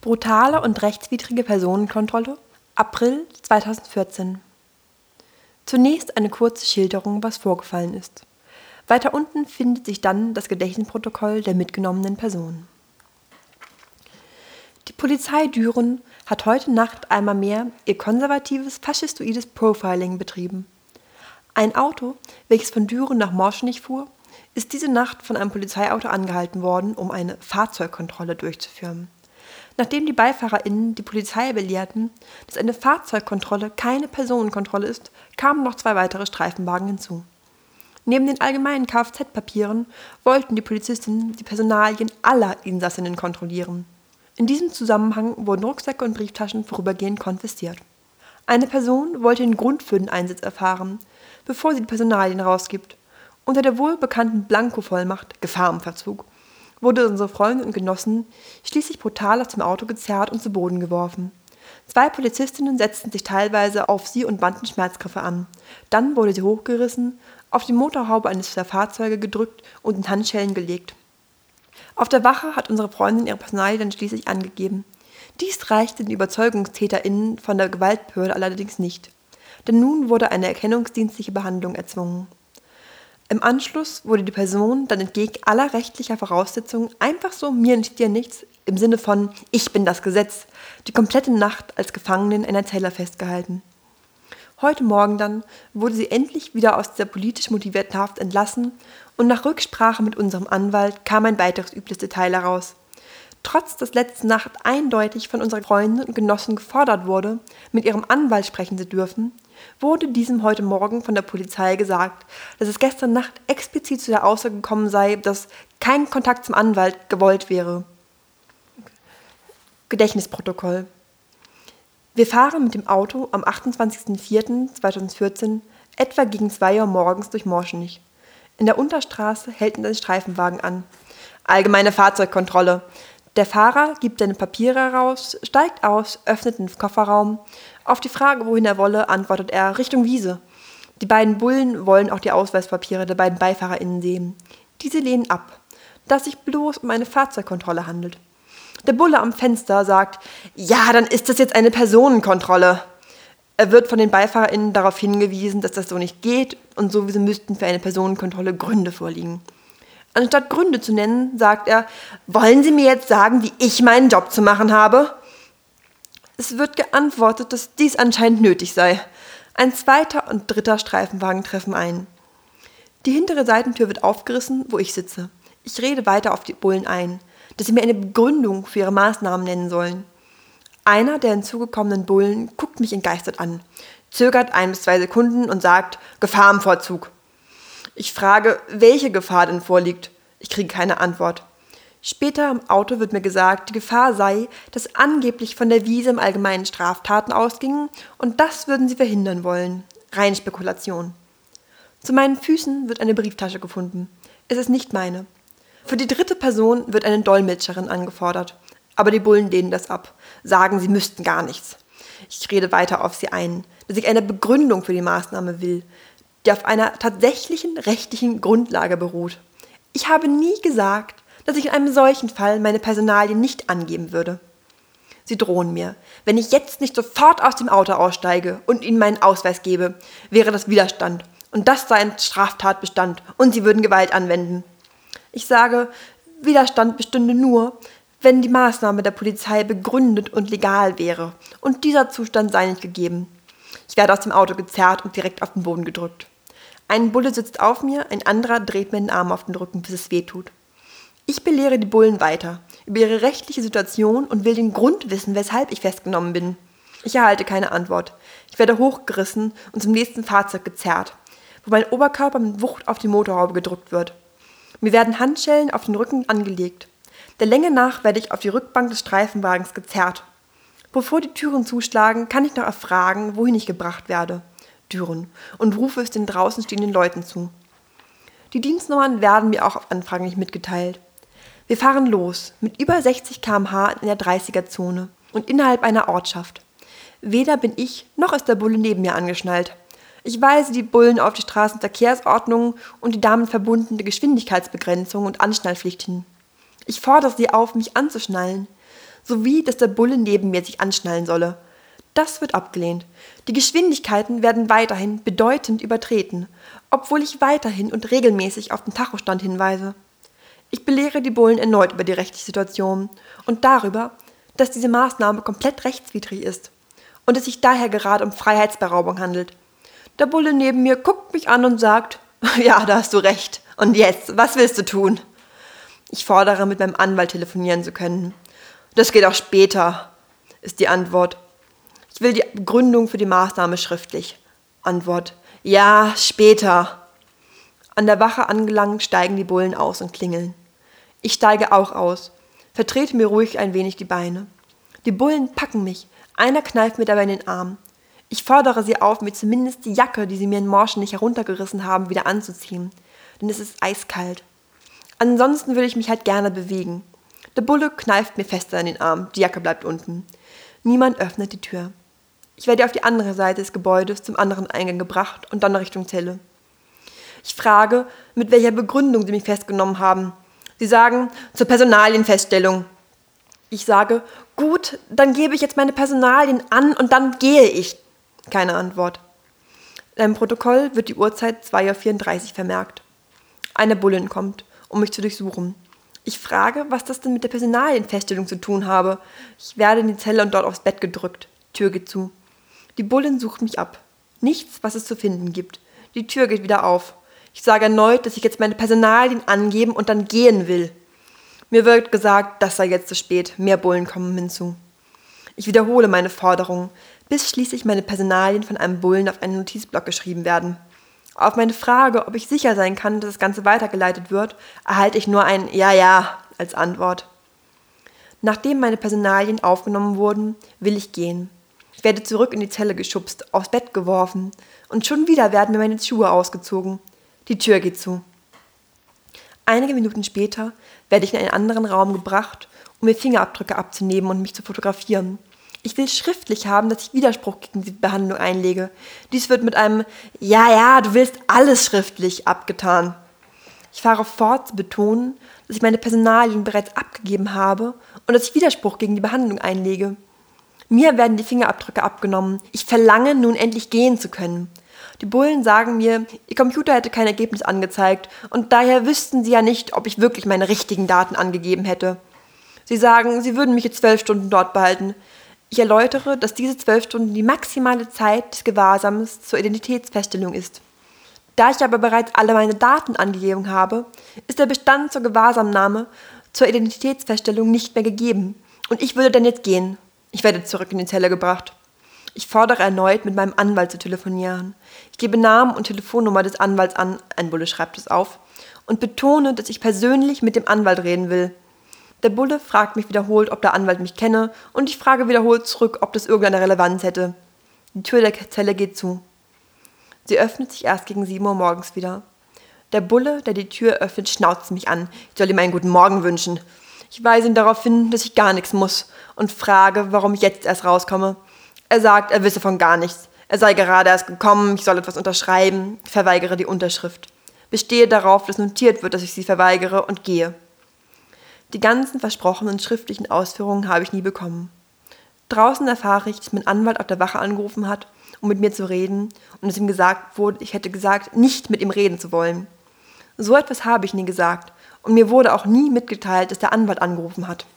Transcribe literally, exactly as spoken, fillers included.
Brutale und rechtswidrige Personenkontrolle, April zweitausendvierzehn. Zunächst eine kurze Schilderung, was vorgefallen ist. Weiter unten findet sich dann das Gedächtnisprotokoll der mitgenommenen Personen. Die Polizei Düren hat heute Nacht einmal mehr ihr konservatives, faschistoides Profiling betrieben. Ein Auto, welches von Düren nach Morschenich fuhr, ist diese Nacht von einem Polizeiauto angehalten worden, um eine Fahrzeugkontrolle durchzuführen. Nachdem die BeifahrerInnen die Polizei belehrten, dass eine Fahrzeugkontrolle keine Personenkontrolle ist, kamen noch zwei weitere Streifenwagen hinzu. Neben den allgemeinen Kfz-Papieren wollten die Polizistinnen die Personalien aller Insassinnen kontrollieren. In diesem Zusammenhang wurden Rucksäcke und Brieftaschen vorübergehend konfisziert. Eine Person wollte den Grund für den Einsatz erfahren, bevor sie die Personalien rausgibt. Unter der wohlbekannten Blanko-Vollmacht Gefahr im Verzug wurde unsere Freundin und Genossen schließlich brutal aus dem Auto gezerrt und zu Boden geworfen. Zwei Polizistinnen setzten sich teilweise auf sie und wandten Schmerzgriffe an. Dann wurde sie hochgerissen, auf die Motorhaube eines der Fahrzeuge gedrückt und in Handschellen gelegt. Auf der Wache hat unsere Freundin ihre Personalien dann schließlich angegeben. Dies reichte den ÜberzeugungstäterInnen von der Gewaltbehörde allerdings nicht, denn nun wurde eine erkennungsdienstliche Behandlung erzwungen. Im Anschluss wurde die Person dann entgegen aller rechtlicher Voraussetzungen einfach so mir nicht dir nichts im Sinne von ich bin das Gesetz die komplette Nacht als Gefangene in einer Zelle festgehalten. Heute Morgen dann wurde sie endlich wieder aus der politisch motivierten Haft entlassen und nach Rücksprache mit unserem Anwalt kam ein weiteres übles Detail heraus. Trotz dass letzte Nacht eindeutig von unseren Freunden und Genossen gefordert wurde, mit ihrem Anwalt sprechen zu dürfen, wurde diesem heute Morgen von der Polizei gesagt, dass es gestern Nacht explizit zu der Aussage gekommen sei, dass kein Kontakt zum Anwalt gewollt wäre. Gedächtnisprotokoll. Wir fahren mit dem Auto am achtundzwanzigsten vierten zweitausendvierzehn etwa gegen zwei Uhr morgens durch Morschenich. In der Unterstraße hält uns ein Streifenwagen an. Allgemeine Fahrzeugkontrolle. Der Fahrer gibt seine Papiere heraus, steigt aus, öffnet den Kofferraum. Auf die Frage, wohin er wolle, antwortet er Richtung Wiese. Die beiden Bullen wollen auch die Ausweispapiere der beiden BeifahrerInnen sehen. Diese lehnen ab, da es sich bloß um eine Fahrzeugkontrolle handelt. Der Bulle am Fenster sagt, ja, dann ist das jetzt eine Personenkontrolle. Er wird von den BeifahrerInnen darauf hingewiesen, dass das so nicht geht und sowieso müssten für eine Personenkontrolle Gründe vorliegen. Anstatt Gründe zu nennen, sagt er, wollen Sie mir jetzt sagen, wie ich meinen Job zu machen habe? Es wird geantwortet, dass dies anscheinend nötig sei. Ein zweiter und dritter Streifenwagen treffen ein. Die hintere Seitentür wird aufgerissen, wo ich sitze. Ich rede weiter auf die Bullen ein, dass sie mir eine Begründung für ihre Maßnahmen nennen sollen. Einer der hinzugekommenen Bullen guckt mich entgeistert an, zögert ein bis zwei Sekunden und sagt, Gefahr im Vorzug. Ich frage, welche Gefahr denn vorliegt. Ich kriege keine Antwort. Später im Auto wird mir gesagt, die Gefahr sei, dass angeblich von der Wiese im Allgemeinen Straftaten ausgingen und das würden sie verhindern wollen. Reine Spekulation. Zu meinen Füßen wird eine Brieftasche gefunden. Es ist nicht meine. Für die dritte Person wird eine Dolmetscherin angefordert. Aber die Bullen lehnen das ab, sagen, sie müssten gar nichts. Ich rede weiter auf sie ein, dass ich eine Begründung für die Maßnahme will, die auf einer tatsächlichen rechtlichen Grundlage beruht. Ich habe nie gesagt, dass ich in einem solchen Fall meine Personalien nicht angeben würde. Sie drohen mir, wenn ich jetzt nicht sofort aus dem Auto aussteige und ihnen meinen Ausweis gebe, wäre das Widerstand und das sei ein Straftatbestand und sie würden Gewalt anwenden. Ich sage, Widerstand bestünde nur, wenn die Maßnahme der Polizei begründet und legal wäre und dieser Zustand sei nicht gegeben. Ich werde aus dem Auto gezerrt und direkt auf den Boden gedrückt. Ein Bulle sitzt auf mir, ein anderer dreht mir den Arm auf den Rücken, bis es weh tut. Ich belehre die Bullen weiter über ihre rechtliche Situation und will den Grund wissen, weshalb ich festgenommen bin. Ich erhalte keine Antwort. Ich werde hochgerissen und zum nächsten Fahrzeug gezerrt, wo mein Oberkörper mit Wucht auf die Motorhaube gedrückt wird. Mir werden Handschellen auf den Rücken angelegt. Der Länge nach werde ich auf die Rückbank des Streifenwagens gezerrt. Bevor die Türen zuschlagen, kann ich noch erfragen, wohin ich gebracht werde. Düren und rufe es den draußen stehenden Leuten zu. Die Dienstnummern werden mir auch auf Anfragen nicht mitgeteilt. Wir fahren los, mit über sechzig Kilometer pro Stunde in der dreißiger-Zone und innerhalb einer Ortschaft. Weder bin ich, noch ist der Bulle neben mir angeschnallt. Ich weise die Bullen auf die Straßenverkehrsordnung und die damit verbundene Geschwindigkeitsbegrenzung und Anschnallpflicht hin. Ich fordere sie auf, mich anzuschnallen. sowie dass der Bulle neben mir sich anschnallen solle. Das wird abgelehnt. Die Geschwindigkeiten werden weiterhin bedeutend übertreten, obwohl ich weiterhin und regelmäßig auf den Tachostand hinweise. Ich belehre die Bullen erneut über die rechtliche Situation und darüber, dass diese Maßnahme komplett rechtswidrig ist und es sich daher gerade um Freiheitsberaubung handelt. Der Bulle neben mir guckt mich an und sagt, ja, da hast du recht. Und jetzt, was willst du tun? Ich fordere, mit meinem Anwalt telefonieren zu können. Das geht auch später, ist die Antwort. Ich will die Begründung für die Maßnahme schriftlich. Antwort, ja, später. An der Wache angelangt, steigen die Bullen aus und klingeln. Ich steige auch aus, vertrete mir ruhig ein wenig die Beine. Die Bullen packen mich, einer kneift mir dabei in den Arm. Ich fordere sie auf, mir zumindest die Jacke, die sie mir in Morschen nicht heruntergerissen haben, wieder anzuziehen, denn es ist eiskalt. Ansonsten würde ich mich halt gerne bewegen. Der Bulle kneift mir fester in den Arm, die Jacke bleibt unten. Niemand öffnet die Tür. Ich werde auf die andere Seite des Gebäudes zum anderen Eingang gebracht und dann Richtung Zelle. Ich frage, mit welcher Begründung sie mich festgenommen haben. Sie sagen, zur Personalienfeststellung. Ich sage, gut, dann gebe ich jetzt meine Personalien an und dann gehe ich. Keine Antwort. In einem Protokoll wird die Uhrzeit zwei Uhr vierunddreißig vermerkt. Eine Bullin kommt, um mich zu durchsuchen. Ich frage, was das denn mit der Personalienfeststellung zu tun habe. Ich werde in die Zelle und dort aufs Bett gedrückt. Tür geht zu. Die Bullin sucht mich ab. Nichts, was es zu finden gibt. Die Tür geht wieder auf. Ich sage erneut, dass ich jetzt meine Personalien angeben und dann gehen will. Mir wird gesagt, das sei jetzt zu spät. Mehr Bullen kommen hinzu. Ich wiederhole meine Forderung, bis schließlich meine Personalien von einem Bullen auf einen Notizblock geschrieben werden. Auf meine Frage, ob ich sicher sein kann, dass das Ganze weitergeleitet wird, erhalte ich nur ein Ja, ja als Antwort. Nachdem meine Personalien aufgenommen wurden, will ich gehen. Ich werde zurück in die Zelle geschubst, aufs Bett geworfen und schon wieder werden mir meine Schuhe ausgezogen. Die Tür geht zu. Einige Minuten später werde ich in einen anderen Raum gebracht, um mir Fingerabdrücke abzunehmen und mich zu fotografieren. Ich will schriftlich haben, dass ich Widerspruch gegen die Behandlung einlege. Dies wird mit einem Ja, ja, du willst alles schriftlich abgetan. Ich fahre fort zu betonen, dass ich meine Personalien bereits abgegeben habe und dass ich Widerspruch gegen die Behandlung einlege. Mir werden die Fingerabdrücke abgenommen. Ich verlange, nun endlich gehen zu können. Die Bullen sagen mir, ihr Computer hätte kein Ergebnis angezeigt und daher wüssten sie ja nicht, ob ich wirklich meine richtigen Daten angegeben hätte. Sie sagen, sie würden mich jetzt zwölf Stunden dort behalten. Ich erläutere, dass diese zwölf Stunden die maximale Zeit des Gewahrsams zur Identitätsfeststellung ist. Da ich aber bereits alle meine Daten angegeben habe, ist der Bestand zur Gewahrsamnahme zur Identitätsfeststellung nicht mehr gegeben und ich würde dann jetzt gehen. Ich werde zurück in die Zelle gebracht. Ich fordere erneut, mit meinem Anwalt zu telefonieren. Ich gebe Namen und Telefonnummer des Anwalts an, ein Bulle schreibt es auf, und betone, dass ich persönlich mit dem Anwalt reden will. Der Bulle fragt mich wiederholt, ob der Anwalt mich kenne, und ich frage wiederholt zurück, ob das irgendeine Relevanz hätte. Die Tür der Zelle geht zu. Sie öffnet sich erst gegen sieben Uhr morgens wieder. Der Bulle, der die Tür öffnet, schnauzt mich an. Ich soll ihm einen guten Morgen wünschen. Ich weise ihn darauf hin, dass ich gar nichts muss und frage, warum ich jetzt erst rauskomme. Er sagt, er wisse von gar nichts. Er sei gerade erst gekommen, ich soll etwas unterschreiben, ich verweigere die Unterschrift. Bestehe darauf, dass notiert wird, dass ich sie verweigere und gehe. Die ganzen versprochenen schriftlichen Ausführungen habe ich nie bekommen. Draußen erfahre ich, dass mein Anwalt auf der Wache angerufen hat, um mit mir zu reden und es ihm gesagt wurde, ich hätte gesagt, nicht mit ihm reden zu wollen. So etwas habe ich nie gesagt und mir wurde auch nie mitgeteilt, dass der Anwalt angerufen hat.